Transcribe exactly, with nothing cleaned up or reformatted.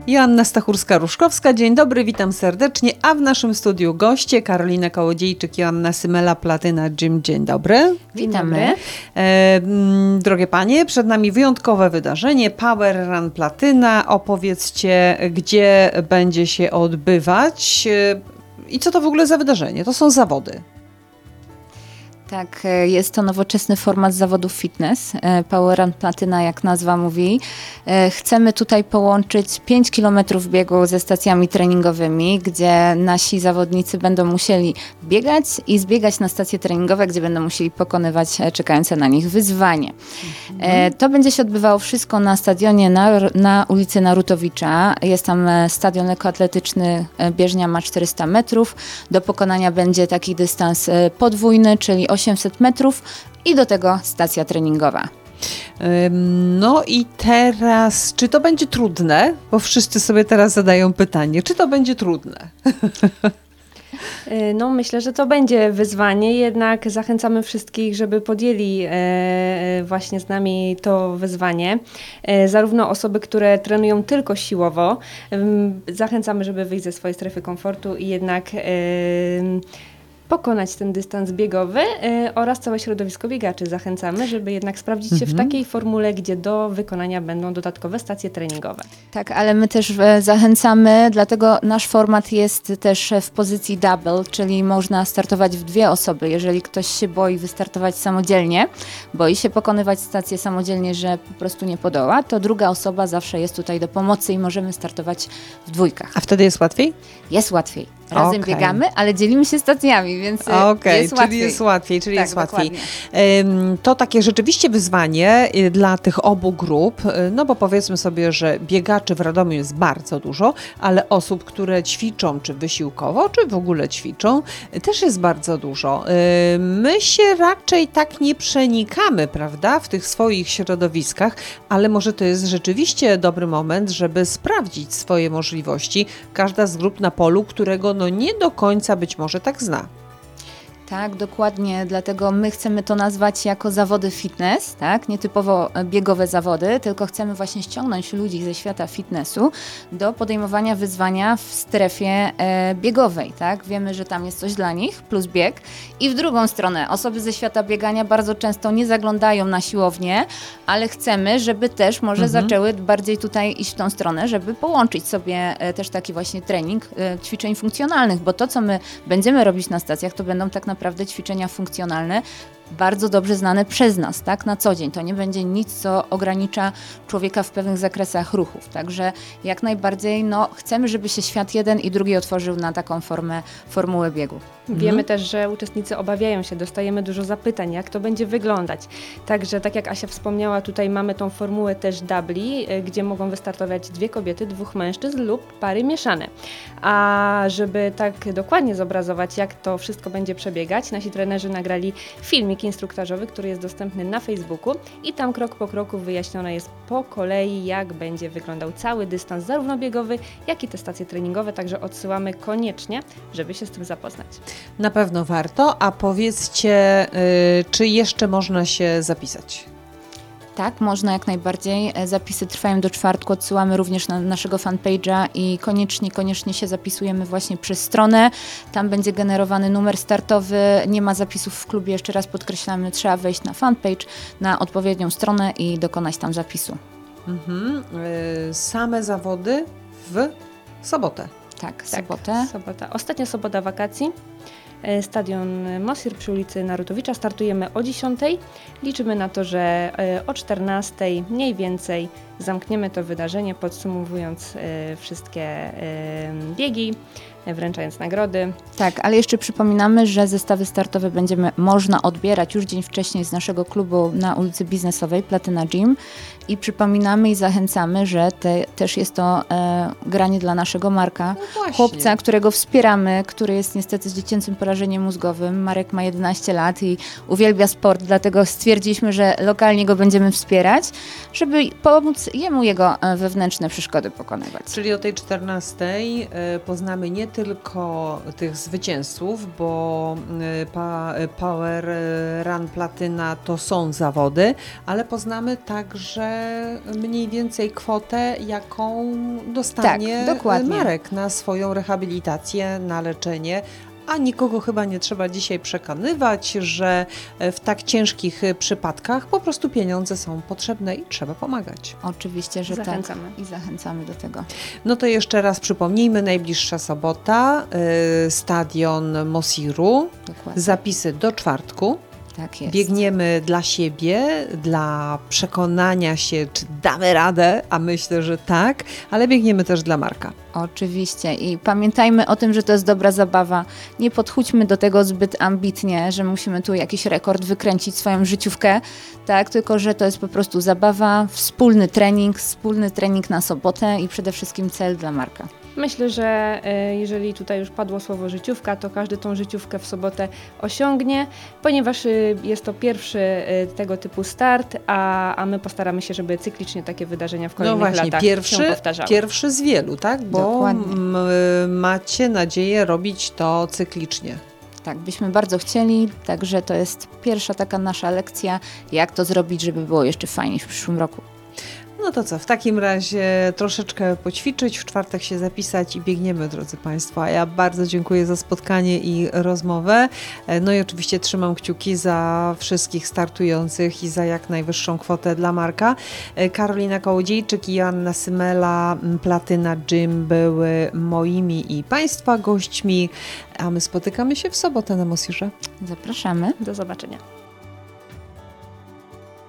Joanna Stachurska-Ruszkowska, dzień dobry, witam serdecznie, a w naszym studiu goście Karolina Kołodziejczyk, Joanna Symela, Platyna Gym, dzień dobry. Witamy. E, drogie panie, przed nami wyjątkowe wydarzenie, Power Run Platyna. Opowiedzcie, gdzie będzie się odbywać i co to w ogóle za wydarzenie? To są zawody. Tak, jest to nowoczesny format zawodów fitness, Power Run Platyna, jak nazwa mówi. Chcemy tutaj połączyć pięć kilometrów biegu ze stacjami treningowymi, gdzie nasi zawodnicy będą musieli biegać i zbiegać na stacje treningowe, gdzie będą musieli pokonywać czekające na nich wyzwanie. Mhm. To będzie się odbywało wszystko na stadionie na, na ulicy Narutowicza. Jest tam stadion lekkoatletyczny, bieżnia ma czterysta metrów. Do pokonania będzie taki dystans podwójny, czyli osiemset metrów i do tego stacja treningowa. No i teraz, czy to będzie trudne? Bo wszyscy sobie teraz zadają pytanie, czy to będzie trudne? No myślę, że to będzie wyzwanie, jednak zachęcamy wszystkich, żeby podjęli e, właśnie z nami to wyzwanie. E, zarówno osoby, które trenują tylko siłowo, e, zachęcamy, żeby wyjść ze swojej strefy komfortu i jednak e, pokonać ten dystans biegowy y, oraz całe środowisko biegaczy. Zachęcamy, żeby jednak sprawdzić się mhm. w takiej formule, gdzie do wykonania będą dodatkowe stacje treningowe. Tak, ale my też e, zachęcamy, dlatego nasz format jest też w pozycji double, czyli można startować w dwie osoby. Jeżeli ktoś się boi wystartować samodzielnie, boi się pokonywać stację samodzielnie, że po prostu nie podoła, to druga osoba zawsze jest tutaj do pomocy i możemy startować w dwójkach. A wtedy jest łatwiej? Jest łatwiej. Razem okay. biegamy, ale dzielimy się stacjami, więc okay, jest łatwiej. Czyli jest łatwiej, czyli tak, jest łatwiej. Dokładnie. To takie rzeczywiście wyzwanie dla tych obu grup, no bo powiedzmy sobie, że biegaczy w Radomiu jest bardzo dużo, ale osób, które ćwiczą, czy wysiłkowo, czy w ogóle ćwiczą, też jest bardzo dużo. My się raczej tak nie przenikamy, prawda, w tych swoich środowiskach, ale może to jest rzeczywiście dobry moment, żeby sprawdzić swoje możliwości. Każda z grup na polu, którego no nie do końca być może tak zna. Tak, dokładnie, dlatego my chcemy to nazwać jako zawody fitness, tak, nietypowo biegowe zawody, tylko chcemy właśnie ściągnąć ludzi ze świata fitnessu do podejmowania wyzwania w strefie e, biegowej, tak, wiemy, że tam jest coś dla nich, plus bieg i w drugą stronę osoby ze świata biegania bardzo często nie zaglądają na siłownię, ale chcemy, żeby też może mhm. zaczęły bardziej tutaj iść w tą stronę, żeby połączyć sobie e, też taki właśnie trening e, ćwiczeń funkcjonalnych, bo to, co my będziemy robić na stacjach, to będą tak naprawdę naprawdę ćwiczenia funkcjonalne, bardzo dobrze znane przez nas, tak, na co dzień. To nie będzie nic, co ogranicza człowieka w pewnych zakresach ruchów. Także jak najbardziej, no, chcemy, żeby się świat jeden i drugi otworzył na taką formę, formułę biegu. Wiemy mhm. też, że uczestnicy obawiają się, dostajemy dużo zapytań, jak to będzie wyglądać. Także tak jak Asia wspomniała, tutaj mamy tą formułę też dubli, gdzie mogą wystartować dwie kobiety, dwóch mężczyzn lub pary mieszane. A żeby tak dokładnie zobrazować, jak to wszystko będzie przebiegać, nasi trenerzy nagrali filmik instruktażowy, który jest dostępny na Facebooku i tam krok po kroku wyjaśnione jest po kolei, jak będzie wyglądał cały dystans, zarówno biegowy, jak i te stacje treningowe, także odsyłamy koniecznie, żeby się z tym zapoznać. Na pewno warto, a powiedzcie, yy, czy jeszcze można się zapisać? Tak, można jak najbardziej. Zapisy trwają do czwartku, odsyłamy również na naszego fanpage'a i koniecznie, koniecznie się zapisujemy właśnie przez stronę. Tam będzie generowany numer startowy, nie ma zapisów w klubie, jeszcze raz podkreślamy, trzeba wejść na fanpage, na odpowiednią stronę i dokonać tam zapisu. Mhm. Yy, same zawody w sobotę. Tak, tak, sobotę. sobota. Ostatnia sobota wakacji. Stadion Mosir przy ulicy Narutowicza. Startujemy o dziesiątej. Liczymy na to, że o czternastej mniej więcej zamkniemy to wydarzenie, podsumowując wszystkie biegi, wręczając nagrody. Tak, ale jeszcze przypominamy, że zestawy startowe będziemy można odbierać już dzień wcześniej z naszego klubu na ulicy Biznesowej, Platyna Gym. I przypominamy i zachęcamy, że te, też jest to e, granie dla naszego Marka, no chłopca, którego wspieramy, który jest niestety z dziecięcym porażeniem mózgowym. Marek ma jedenaście lat i uwielbia sport, dlatego stwierdziliśmy, że lokalnie go będziemy wspierać, żeby pomóc jemu jego wewnętrzne przeszkody pokonywać. Czyli o tej czternastej poznamy nie tylko tych zwycięzców, bo y, pa, Power Run Platyna to są zawody, ale poznamy także mniej więcej kwotę, jaką dostanie Tak, dokładnie. Marek na swoją rehabilitację, na leczenie. A nikogo chyba nie trzeba dzisiaj przekonywać, że w tak ciężkich przypadkach po prostu pieniądze są potrzebne i trzeba pomagać. Oczywiście, że Zachęcamy. tak. I zachęcamy do tego. No to jeszcze raz przypomnijmy, najbliższa sobota, y, stadion Mosiru, Dokładnie. zapisy do czwartku. Tak jest. Biegniemy dla siebie, dla przekonania się, czy damy radę, a myślę, że tak, ale biegniemy też dla Marka. Oczywiście i pamiętajmy o tym, że to jest dobra zabawa. Nie podchódźmy do tego zbyt ambitnie, że musimy tu jakiś rekord wykręcić, swoją życiówkę, tak, tylko że to jest po prostu zabawa, wspólny trening, wspólny trening na sobotę i przede wszystkim cel dla Marka. Myślę, że e, jeżeli tutaj już padło słowo życiówka, to każdy tą życiówkę w sobotę osiągnie, ponieważ e, jest to pierwszy e, tego typu start, a, a my postaramy się, żeby cyklicznie takie wydarzenia w No kolejnych właśnie, latach się pierwszy, powtarzały. pierwszy z wielu, tak? Bo Dokładnie. m, macie nadzieję robić to cyklicznie. Tak, byśmy bardzo chcieli, także to jest pierwsza taka nasza lekcja, jak to zrobić, żeby było jeszcze fajniej w przyszłym roku. No to co, w takim razie troszeczkę poćwiczyć, w czwartek się zapisać i biegniemy, drodzy Państwo. A ja bardzo dziękuję za spotkanie i rozmowę. No i oczywiście trzymam kciuki za wszystkich startujących i za jak najwyższą kwotę dla Marka. Karolina Kołodziejczyk i Joanna Symela, Platyna Gym były moimi i Państwa gośćmi, a my spotykamy się w sobotę na Mosirze. Zapraszamy. Do zobaczenia.